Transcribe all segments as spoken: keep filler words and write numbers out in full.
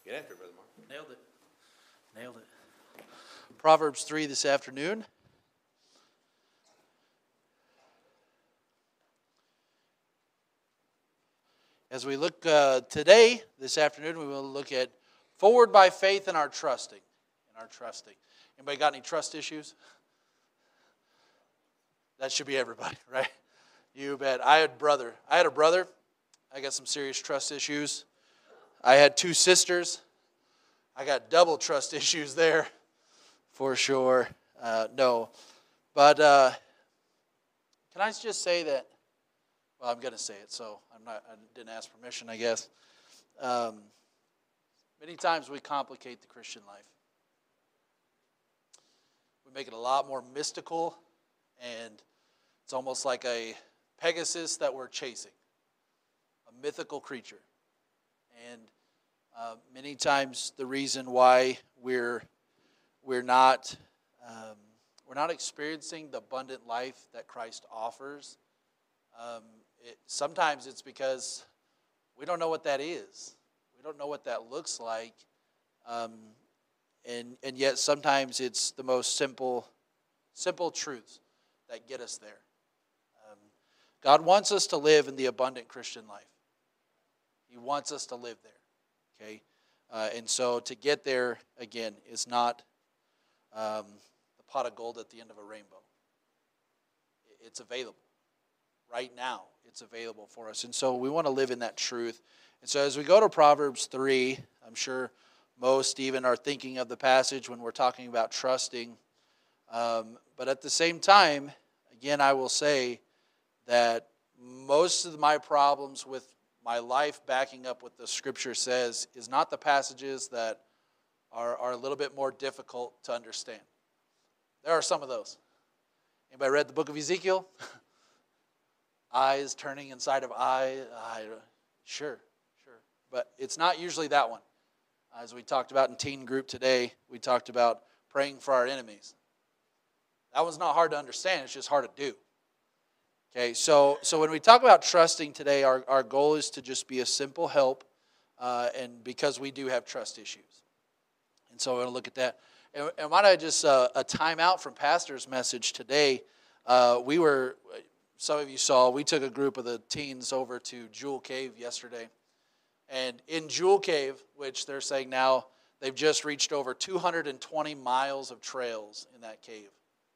Get after it, Brother Mark. Nailed it. Nailed it. Proverbs three this afternoon. As we look uh, today, this afternoon, we will look at forward by faith in our trusting. In our trusting. Anybody got any trust issues? That should be everybody, right? You bet. I had brother. I had a brother. I got some serious trust issues. I had two sisters. I got double trust issues there, for sure. Uh, no. But uh, can I just say that, well, I'm going to say it, so I'm not, I didn't ask permission, I guess. Um, many times we complicate the Christian life. We make it a lot more mystical, and it's almost like a Pegasus that we're chasing, a mythical creature. And uh, many times the reason why we're we're not um, we're not experiencing the abundant life that Christ offers. Um, it, sometimes it's because we don't know what that is. We don't know what that looks like, um, and and yet sometimes it's the most simple simple truths that get us there. Um, God wants us to live in the abundant Christian life. He wants us to live there, okay? Uh, and so to get there, again, is not um, the pot of gold at the end of a rainbow. It's available. Right now, it's available for us. And so we want to live in that truth. And so as we go to Proverbs three, I'm sure most even are thinking of the passage when we're talking about trusting. Um, but at the same time, again, I will say that most of my problems with my life backing up what the Scripture says is not the passages that are, are a little bit more difficult to understand. There are some of those. Anybody read the book of Ezekiel? Eyes turning inside of eye. eye. Sure, sure. But it's not usually that one. As we talked about in teen group today, we talked about praying for our enemies. That one's not hard to understand. It's just hard to do. Okay, so so when we talk about trusting today, our, our goal is to just be a simple help, uh, and because we do have trust issues. And so we're going to look at that. And, and why don't I just, uh, a time out from Pastor's message today, uh, we were, some of you saw, we took a group of the teens over to Jewel Cave yesterday. And in Jewel Cave, which they're saying now, they've just reached over two hundred twenty miles of trails in that cave.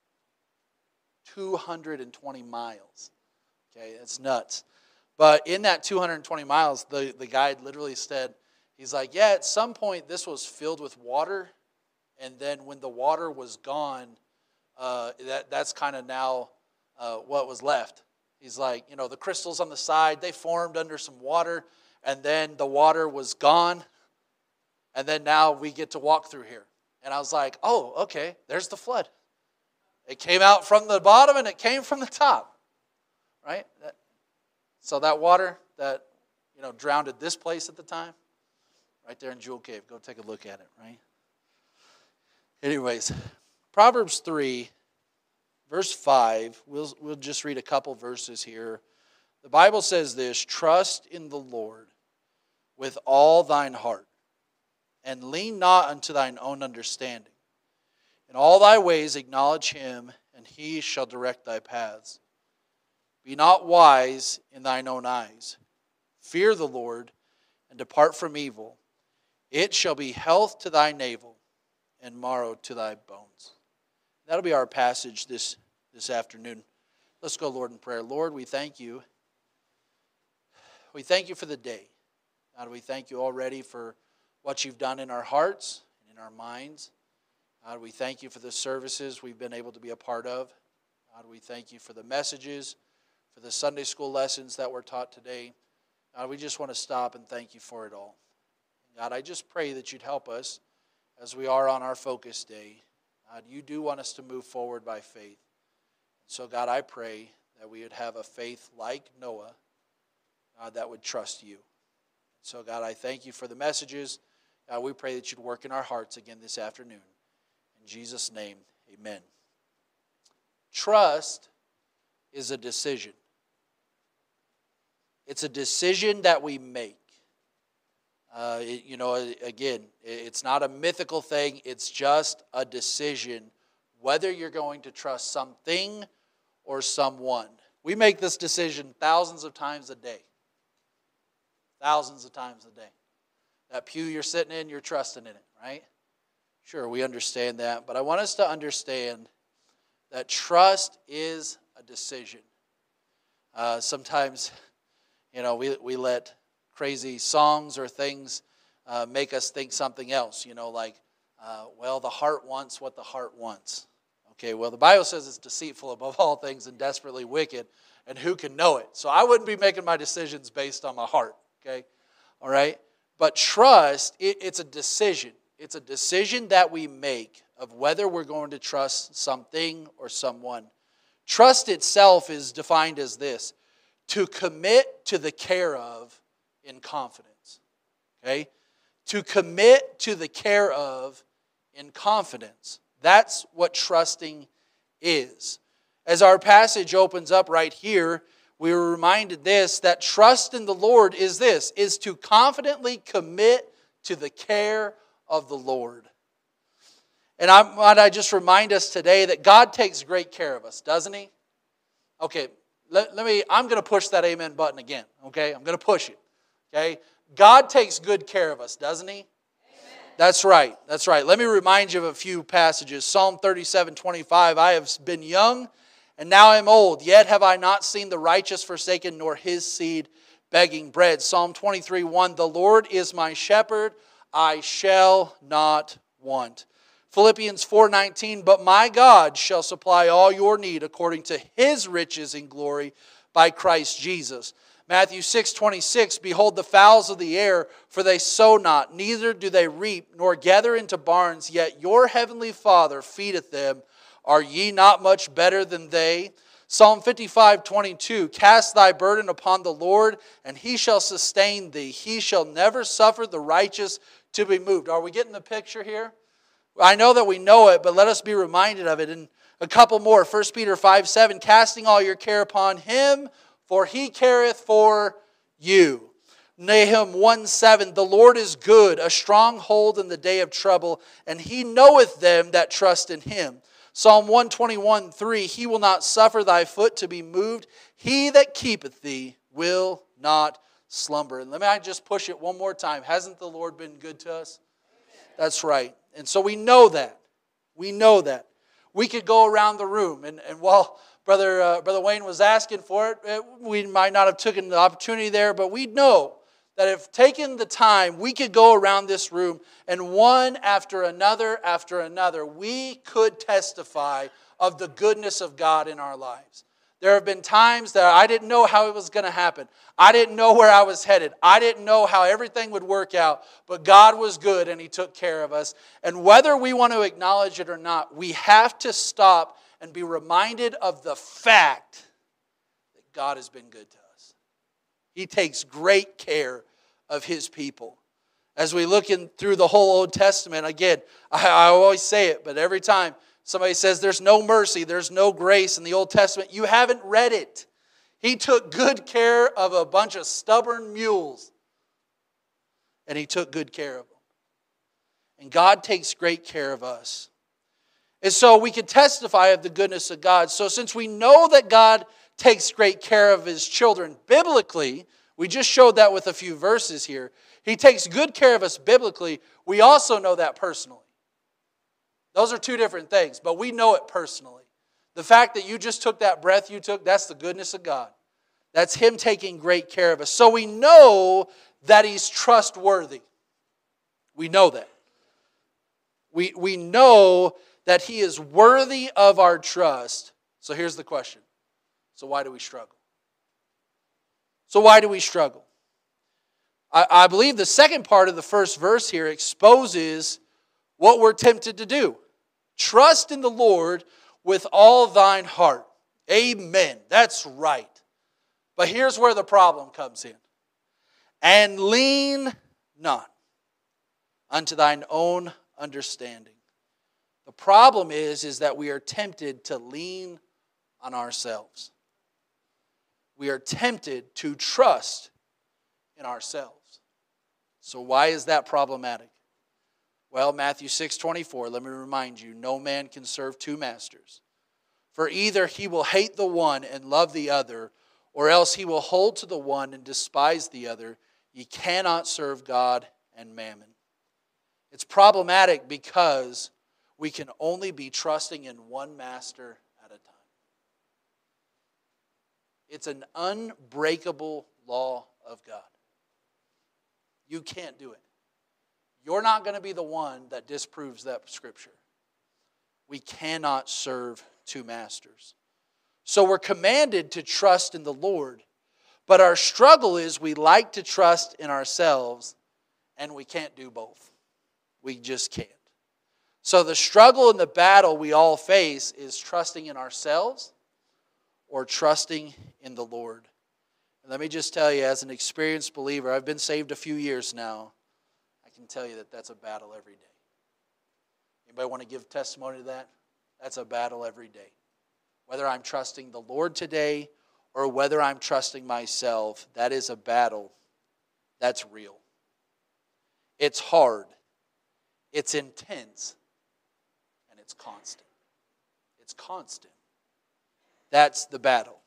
two hundred twenty miles. Okay, that's nuts. But in that two hundred twenty miles, the, the guide literally said, he's like, yeah, at some point this was filled with water, and then when the water was gone, uh, that that's kind of now uh, what was left. He's like, you know, the crystals on the side, they formed under some water, and then the water was gone, and then now we get to walk through here. And I was like, oh, okay, there's the flood. It came out from the bottom and it came from the top, right? So that water that, you know, drowned at this place at the time, right there in Jewel Cave. Go take a look at it, right? Anyways, Proverbs three, verse five, we'll, we'll just read a couple verses here. The Bible says this, trust in the Lord with all thine heart, and lean not unto thine own understanding. In all thy ways acknowledge him, and he shall direct thy paths. Be not wise in thine own eyes. Fear the Lord, and depart from evil. It shall be health to thy navel, and marrow to thy bones. That'll be our passage this, this afternoon. Let's go, Lord, in prayer. Lord, we thank you. We thank you for the day. God, we thank you already for what you've done in our hearts and in our minds. God, we thank you for the services we've been able to be a part of. God, we thank you for the messages, for the Sunday school lessons that were taught today. God, we just want to stop and thank you for it all. God, I just pray that you'd help us as we are on our focus day. God, you do want us to move forward by faith. So, God, I pray that we would have a faith like Noah, God, that would trust you. So, God, I thank you for the messages. God, we pray that you'd work in our hearts again this afternoon. In Jesus' name, amen. Trust is a decision. It's a decision that we make. Uh, it, you know, again, it's not a mythical thing. It's just a decision whether you're going to trust something or someone. We make this decision thousands of times a day. Thousands of times a day. That pew you're sitting in, you're trusting in it, right? Sure, we understand that. But I want us to understand that trust is a decision. Uh, sometimes, you know, we, we let crazy songs or things uh, make us think something else. You know, like, uh, well, the heart wants what the heart wants. Okay, well, the Bible says it's deceitful above all things and desperately wicked, and who can know it? So I wouldn't be making my decisions based on my heart, okay? All right? But trust, it, it's a decision. It's a decision that we make of whether we're going to trust something or someone. Trust itself is defined as this: to commit to the care of in confidence. Okay? To commit to the care of in confidence. That's what trusting is. As our passage opens up right here, we were reminded this, that trust in the Lord is this, is to confidently commit to the care of the Lord. And I might I just remind us today that God takes great care of us, doesn't He? Okay, let, let me, I'm going to push that amen button again, okay? I'm going to push it, okay? God takes good care of us, doesn't He? That's right. That's right. Let me remind you of a few passages. Psalm thirty-seven twenty-five. I have been young, and now I am old. Yet have I not seen the righteous forsaken, nor his seed begging bread. Psalm twenty-three one. The Lord is my shepherd. I shall not want. Philippians four nineteen. But my God shall supply all your need according to His riches in glory by Christ Jesus. Matthew six twenty-six, behold the fowls of the air, for they sow not, neither do they reap, nor gather into barns, yet your heavenly Father feedeth them. Are ye not much better than they? Psalm fifty-five twenty-two, cast thy burden upon the Lord, and He shall sustain thee. He shall never suffer the righteous to be moved. Are we getting the picture here? I know that we know it, but let us be reminded of it. And a couple more. First Peter five seven, casting all your care upon Him, for He careth for you. Nahum one seven, the Lord is good, a stronghold in the day of trouble, and He knoweth them that trust in Him. Psalm one twenty-one three, He will not suffer thy foot to be moved. He that keepeth thee will not slumber. And let me just push it one more time. Hasn't the Lord been good to us? That's right. And so we know that. We know that. We could go around the room, and, and while Brother, uh, Brother Wayne was asking for it, it, we might not have taken the opportunity there, but we know that if taken the time, we could go around this room, and one after another after another, we could testify of the goodness of God in our lives. There have been times that I didn't know how it was going to happen. I didn't know where I was headed. I didn't know how everything would work out. But God was good and He took care of us. And whether we want to acknowledge it or not, we have to stop and be reminded of the fact that God has been good to us. He takes great care of His people. As we look in through the whole Old Testament, again, I, I always say it, but every time somebody says there's no mercy, there's no grace in the Old Testament, you haven't read it. He took good care of a bunch of stubborn mules. And He took good care of them. And God takes great care of us. And so we can testify of the goodness of God. So since we know that God takes great care of His children biblically, we just showed that with a few verses here. He takes good care of us biblically. We also know that personally. Those are two different things, but we know it personally. The fact that you just took that breath you took, that's the goodness of God. That's Him taking great care of us. So we know that He's trustworthy. We know that. We, we know that He is worthy of our trust. So here's the question. So why do we struggle? So why do we struggle? I, I believe the second part of the first verse here exposes what we're tempted to do. Trust in the Lord with all thine heart. Amen. That's right. But here's where the problem comes in. And lean not unto thine own understanding. The problem is, is that we are tempted to lean on ourselves. We are tempted to trust in ourselves. So why is that problematic? Well, Matthew six twenty-four, let me remind you, no man can serve two masters. For either he will hate the one and love the other, or else he will hold to the one and despise the other. Ye cannot serve God and mammon. It's problematic because we can only be trusting in one master at a time. It's an unbreakable law of God. You can't do it. You're not going to be the one that disproves that scripture. We cannot serve two masters. So we're commanded to trust in the Lord, but our struggle is we like to trust in ourselves, and we can't do both. We just can't. So the struggle and the battle we all face is trusting in ourselves or trusting in the Lord. And let me just tell you, as an experienced believer, I've been saved a few years now, I can tell you that that's a battle every day. Anybody want to give testimony to that? That's a battle every day. Whether I'm trusting the Lord today or whether I'm trusting myself, that is a battle that's real. It's hard. It's intense. And it's constant. It's constant. That's the battle.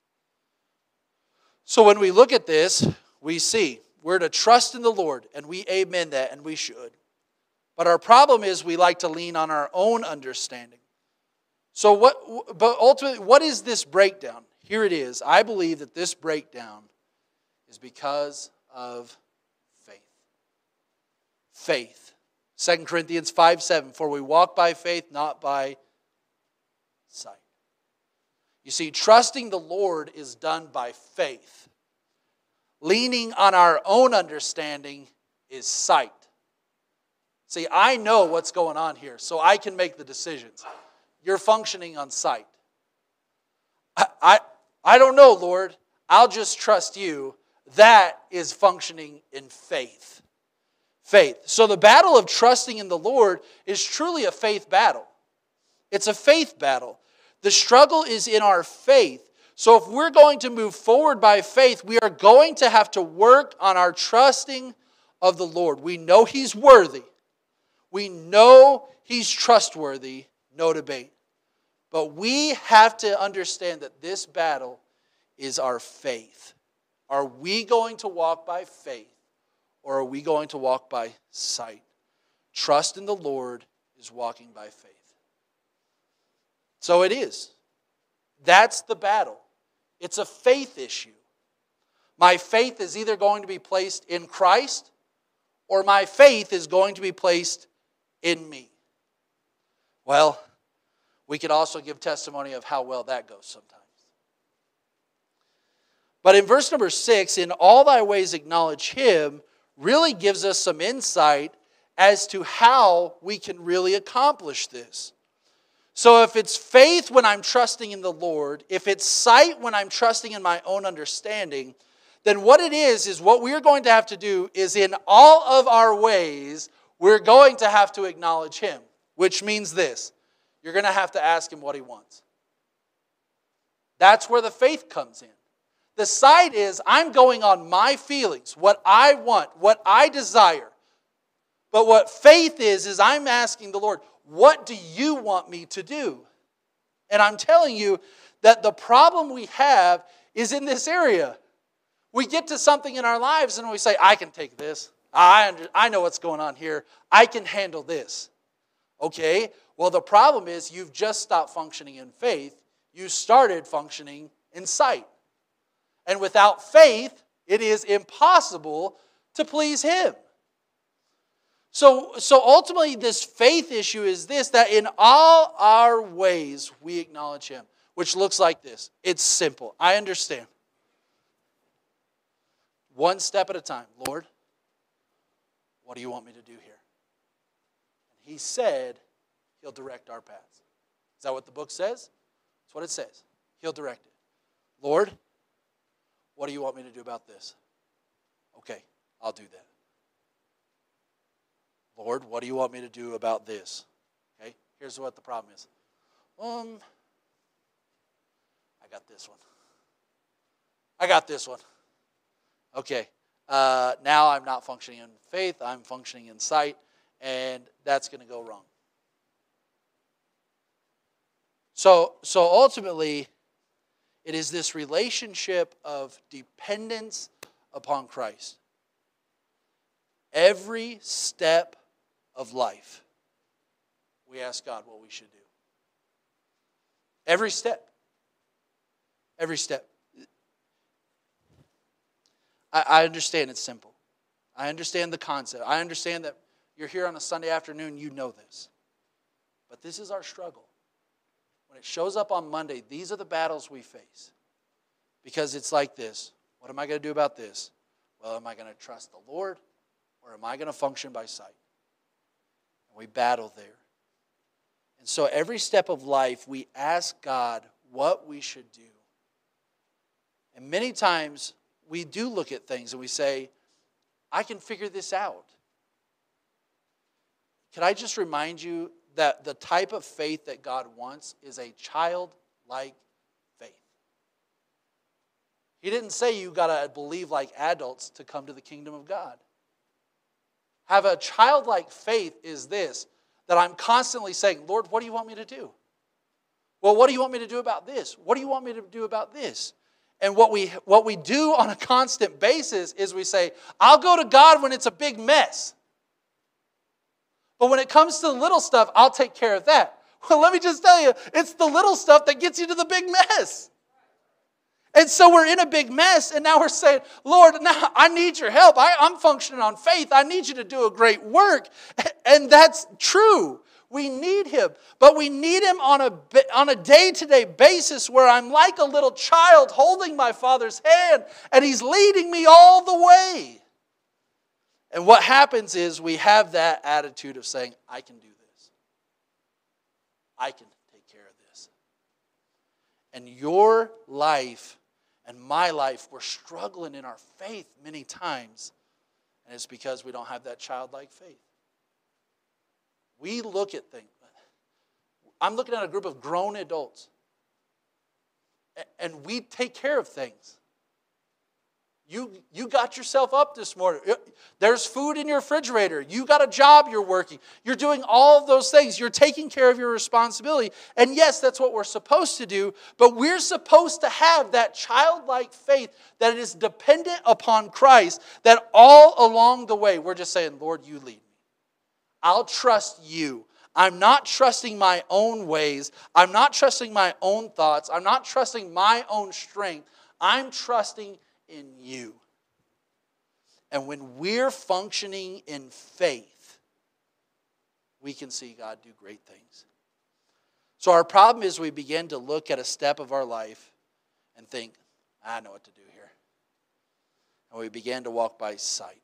So when we look at this, we see we're to trust in the Lord, and we amen that, and we should. But our problem is we like to lean on our own understanding. So what, but ultimately, what is this breakdown? Here it is. I believe that this breakdown is because of faith. Faith. Second Corinthians five seven, for we walk by faith, not by sight. You see, trusting the Lord is done by faith. Leaning on our own understanding is sight. See, I know what's going on here, so I can make the decisions. You're functioning on sight. I, I, I don't know, Lord. I'll just trust you. That is functioning in faith. Faith. So the battle of trusting in the Lord is truly a faith battle. It's a faith battle. The struggle is in our faith. So if we're going to move forward by faith, we are going to have to work on our trusting of the Lord. We know He's worthy. We know He's trustworthy. No debate. But we have to understand that this battle is our faith. Are we going to walk by faith or are we going to walk by sight? Trust in the Lord is walking by faith. So it is. That's the battle. It's a faith issue. My faith is either going to be placed in Christ or my faith is going to be placed in me. Well, we could also give testimony of how well that goes sometimes. But in verse number six, in all thy ways acknowledge Him, really gives us some insight as to how we can really accomplish this. So if it's faith when I'm trusting in the Lord, if it's sight when I'm trusting in my own understanding, then what it is, is what we're going to have to do is in all of our ways, we're going to have to acknowledge Him. Which means this, you're going to have to ask Him what He wants. That's where the faith comes in. The sight is, I'm going on my feelings, what I want, what I desire. But what faith is, is I'm asking the Lord, what do you want me to do? And I'm telling you that the problem we have is in this area. We get to something in our lives and we say, I can take this. I, under, I know what's going on here. I can handle this. Okay, well the problem is you've just stopped functioning in faith. You started functioning in sight. And without faith, it is impossible to please Him. So, so ultimately this faith issue is this, that in all our ways we acknowledge Him, which looks like this. It's simple. I understand. One step at a time. Lord, what do you want me to do here? And He said He'll direct our paths. Is that what the book says? That's what it says. He'll direct it. Lord, what do you want me to do about this? Okay, I'll do that. Lord, what do you want me to do about this? Okay, here's what the problem is. Um, I got this one. I got this one. Okay, uh, now I'm not functioning in faith, I'm functioning in sight, and that's going to go wrong. So, so ultimately, it is this relationship of dependence upon Christ. Every step of life, we ask God what we should do. Every step. Every step. I, I understand it's simple. I understand the concept. I understand that you're here on a Sunday afternoon, you know this. But this is our struggle. When it shows up on Monday, these are the battles we face. Because it's like this. What am I going to do about this? Well, am I going to trust the Lord? Or am I going to function by sight? And we battle there. And so every step of life, we ask God what we should do. And many times, we do look at things and we say, I can figure this out. Can I just remind you that the type of faith that God wants is a childlike faith. He didn't say you got to believe like adults to come to the kingdom of God. Have a childlike faith is this, that I'm constantly saying, Lord, what do you want me to do? Well, what do you want me to do about this? What do you want me to do about this? And what we, what we do on a constant basis is we say, I'll go to God when it's a big mess. But when it comes to the little stuff, I'll take care of that. Well, let me just tell you, it's the little stuff that gets you to the big mess. And so we're in a big mess, and now we're saying, Lord, now I need your help. I, I'm functioning on faith. I need you to do a great work. And that's true. We need him. But we need him on a, on a day-to-day basis where I'm like a little child holding my Father's hand, and he's leading me all the way. And what happens is we have that attitude of saying, I can do this. I can take care of this. And your life and my life, we're struggling in our faith many times. And it's because we don't have that childlike faith. We look at things. I'm looking at a group of grown adults. And we take care of things. You, you got yourself up this morning. There's food in your refrigerator. You got a job you're working. You're doing all of those things. You're taking care of your responsibility. And yes, that's what we're supposed to do. But we're supposed to have that childlike faith that is dependent upon Christ, that all along the way, we're just saying, Lord, you lead me. I'll trust you. I'm not trusting my own ways. I'm not trusting my own thoughts. I'm not trusting my own strength. I'm trusting in you. And when we're functioning in faith, we can see God do great things. So our problem is we begin to look at a step of our life and think, I know what to do here. And we begin to walk by sight.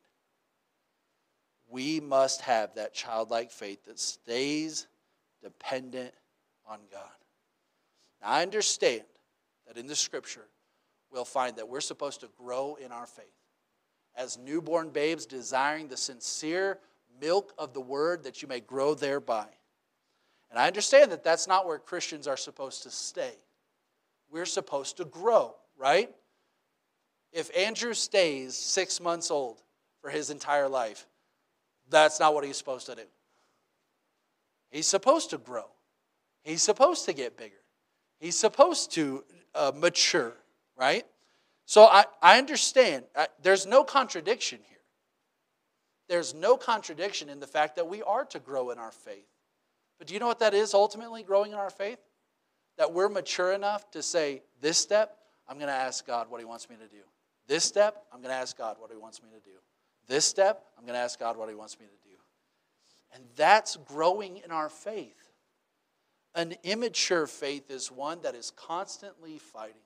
We must have that childlike faith that stays dependent on God. Now, I understand that in the Scripture, we'll find that we're supposed to grow in our faith. As newborn babes, desiring the sincere milk of the word that you may grow thereby. And I understand that that's not where Christians are supposed to stay. We're supposed to grow, right? If Andrew stays six months old for his entire life, that's not what he's supposed to do. He's supposed to grow. He's supposed to get bigger. He's supposed to uh, mature. Right? So I, I understand. I, there's no contradiction here. There's no contradiction in the fact that we are to grow in our faith. But do you know what that is ultimately, growing in our faith? That we're mature enough to say, this step, I'm going to ask God what he wants me to do. This step, I'm going to ask God what he wants me to do. This step, I'm going to ask God what he wants me to do. And that's growing in our faith. An immature faith is one that is constantly fighting.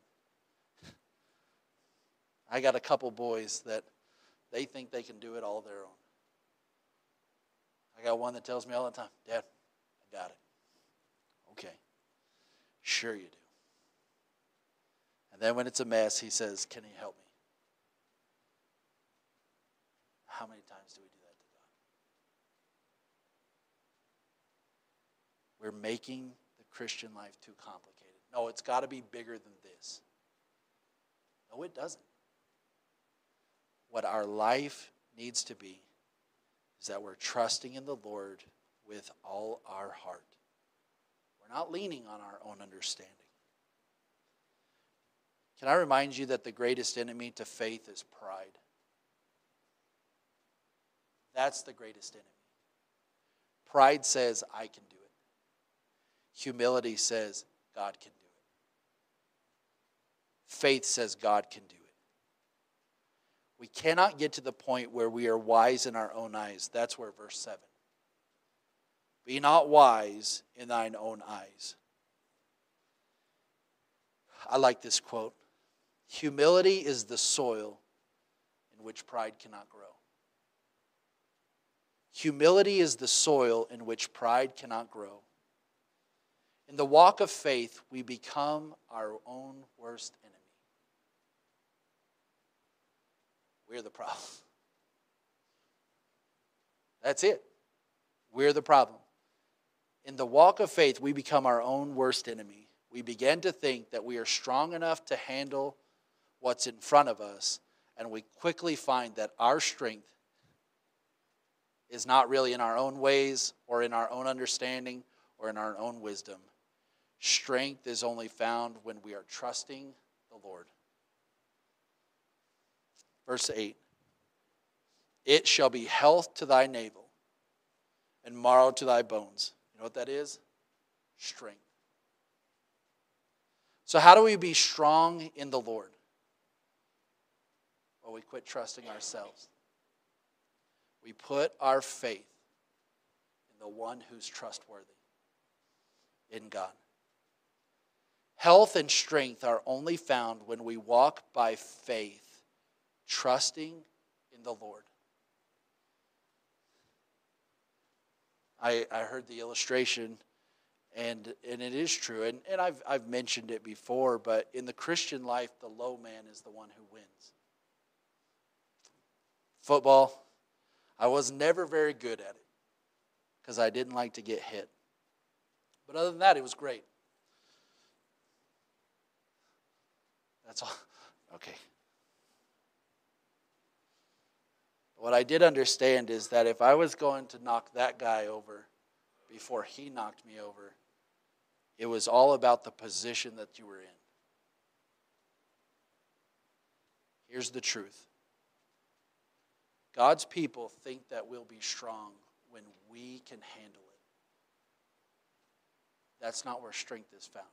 I got a couple boys that they think they can do it all their own. I got one that tells me all the time, Dad, I got it. Okay. Sure you do. And then when it's a mess, he says, can you help me? How many times do we do that to God? We're making the Christian life too complicated. No, it's got to be bigger than this. No, it doesn't. What our life needs to be is that we're trusting in the Lord with all our heart. We're not leaning on our own understanding. Can I remind you that the greatest enemy to faith is pride? That's the greatest enemy. Pride says, I can do it. Humility says, God can do it. Faith says, God can do it. We cannot get to the point where we are wise in our own eyes. That's where verse seven. Be not wise in thine own eyes. I like this quote. Humility is the soil in which pride cannot grow. Humility is the soil in which pride cannot grow. In the walk of faith, we become our own worst enemy. We're the problem. That's it. We're the problem. In the walk of faith, we become our own worst enemy. We begin to think that we are strong enough to handle what's in front of us, and we quickly find that our strength is not really in our own ways or in our own understanding or in our own wisdom. Strength is only found when we are trusting the Lord. Verse eight. It shall be health to thy navel and marrow to thy bones. You know what that is? Strength. So how do we be strong in the Lord? Well, we quit trusting ourselves. We put our faith in the one who's trustworthy, in God. Health and strength are only found when we walk by faith, trusting in the Lord. I, I heard the illustration, and, and it is true, and, and I've, I've mentioned it before, but in the Christian life, the low man is the one who wins. Football, I was never very good at it because I didn't like to get hit. But other than that, it was great. That's all. Okay. What I did understand is that if I was going to knock that guy over before he knocked me over, it was all about the position that you were in. Here's the truth. God's people think that we'll be strong when we can handle it. That's not where strength is found.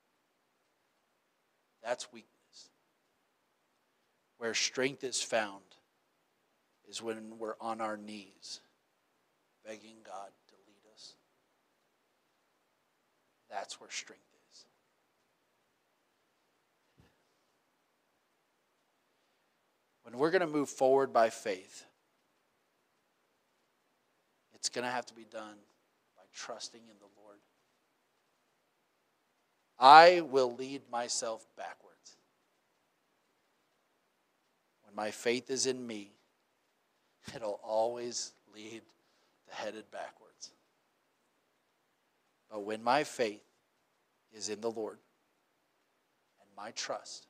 That's weakness. Where strength is found is when we're on our knees, begging God to lead us. That's where strength is. When we're going to move forward by faith, it's going to have to be done by trusting in the Lord. I will lead myself backwards. When my faith is in me, it'll always lead the headed backwards. But when my faith is in the Lord and my trust,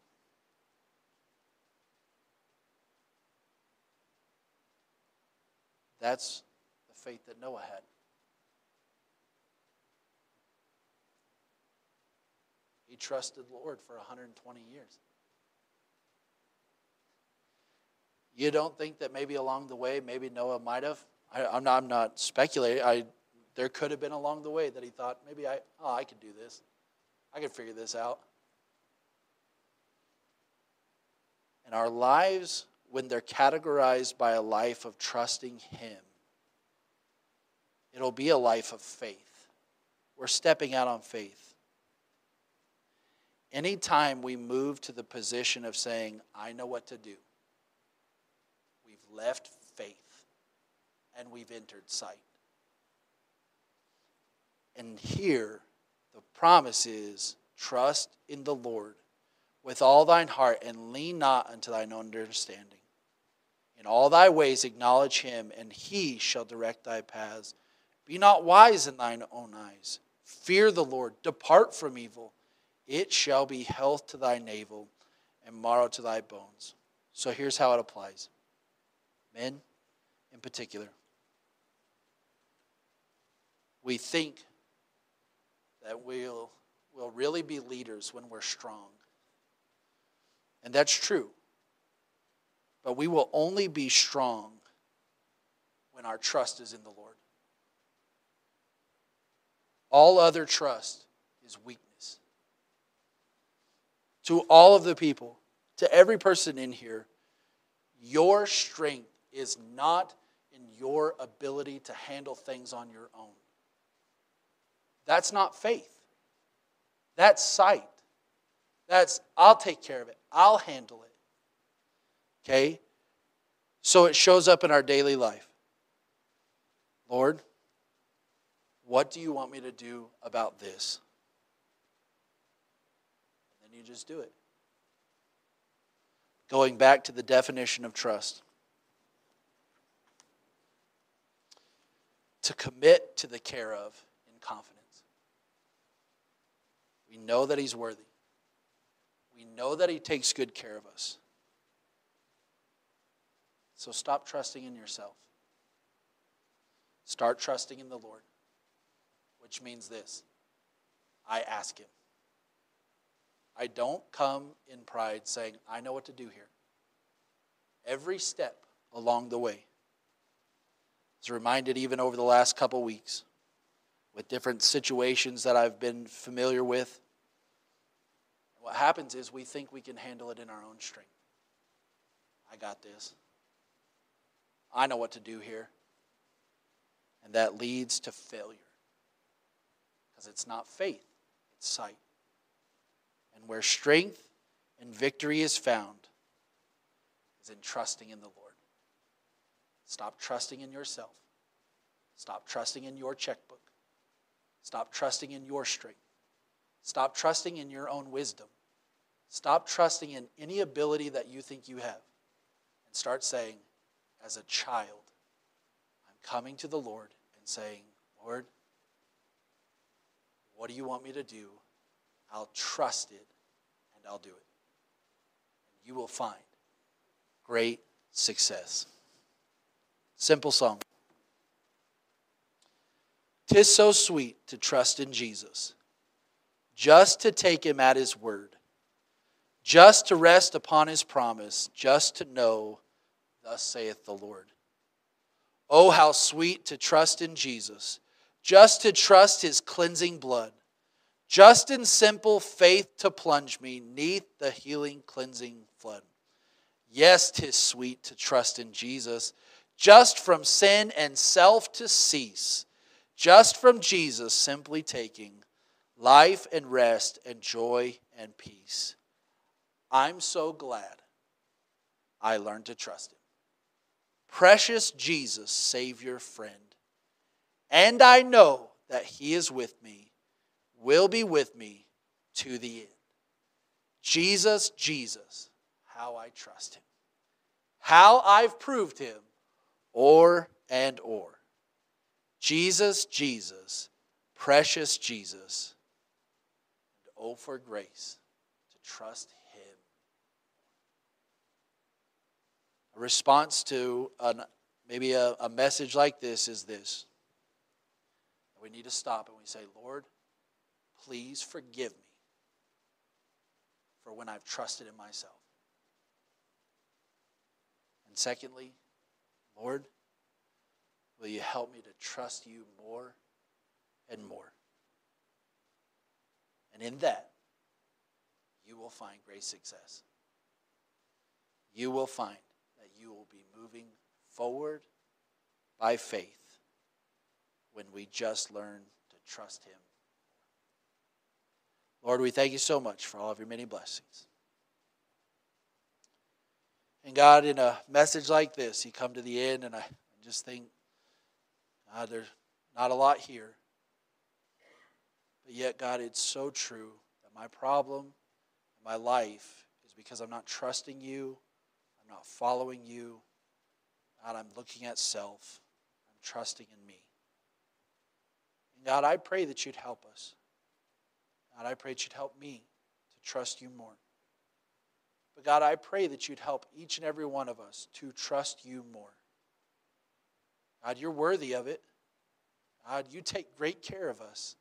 that's the faith that Noah had. He trusted the Lord for one hundred twenty years. You don't think that maybe along the way, maybe Noah might have? I, I'm not, I'm not speculating. I, there could have been along the way that he thought, maybe I, oh, I could do this. I could figure this out. And our lives, when they're categorized by a life of trusting Him, it'll be a life of faith. We're stepping out on faith. Anytime we move to the position of saying, I know what to do, we've left faith and we've entered sight. And here, the promise is, trust in the Lord with all thine heart and lean not unto thine own understanding. In all thy ways acknowledge Him, and He shall direct thy paths. Be not wise in thine own eyes. Fear the Lord. Depart from evil. It shall be health to thy navel and marrow to thy bones. So here's how it applies. men in particular. We think that we'll, we'll really be leaders when we're strong. And that's true. But we will only be strong when our trust is in the Lord. All other trust is weakness. To all of the people, to every person in here, your strength is not in your ability to handle things on your own. That's not faith. That's sight. That's, I'll take care of it. I'll handle it. Okay? So it shows up in our daily life. Lord, what do you want me to do about this? And then you just do it. Going back to the definition of trust. To commit to the care of in confidence. We know that He's worthy. We know that He takes good care of us. So stop trusting in yourself. Start trusting in the Lord. Which means this: I ask Him. I don't come in pride saying, I know what to do here. Every step along the way. I was reminded even over the last couple weeks with different situations that I've been familiar with. What happens is we think we can handle it in our own strength. I got this. I know what to do here. And that leads to failure. Because it's not faith, it's sight. And where strength and victory is found is in trusting in the Lord. Stop trusting in yourself. Stop trusting in your checkbook. Stop trusting in your strength. Stop trusting in your own wisdom. Stop trusting in any ability that you think you have. And start saying, as a child, I'm coming to the Lord and saying, Lord, what do you want me to do? I'll trust it and I'll do it. And you will find great success. Simple song. 'Tis so sweet to trust in Jesus, just to take Him at His word, just to rest upon His promise, just to know, thus saith the Lord. Oh, how sweet to trust in Jesus, just to trust His cleansing blood, just in simple faith to plunge me neath the healing cleansing flood. Yes, 'tis sweet to trust in Jesus, just from sin and self to cease, just from Jesus simply taking life and rest and joy and peace. I'm so glad I learned to trust Him. Precious Jesus, Savior, friend. And I know that He is with me, will be with me to the end. Jesus, Jesus, how I trust Him. How I've proved Him o'er and o'er. Jesus, Jesus, precious Jesus. And oh, for grace to trust Him. A response to an, maybe a, a message like this is this. We need to stop and we say, Lord, please forgive me for when I've trusted in myself. And secondly, Lord, will you help me to trust you more and more? And in that, you will find great success. You will find that you will be moving forward by faith when we just learn to trust Him. Lord, we thank you so much for all of your many blessings. And God, in a message like this, you come to the end, and I just think, God, there's not a lot here. But yet, God, it's so true that my problem in my life is because I'm not trusting you. I'm not following you. God, I'm looking at self. I'm trusting in me. And God, I pray that you'd help us. God, I pray that you'd help me to trust you more. But God, I pray that you'd help each and every one of us to trust you more. God, you're worthy of it. God, you take great care of us.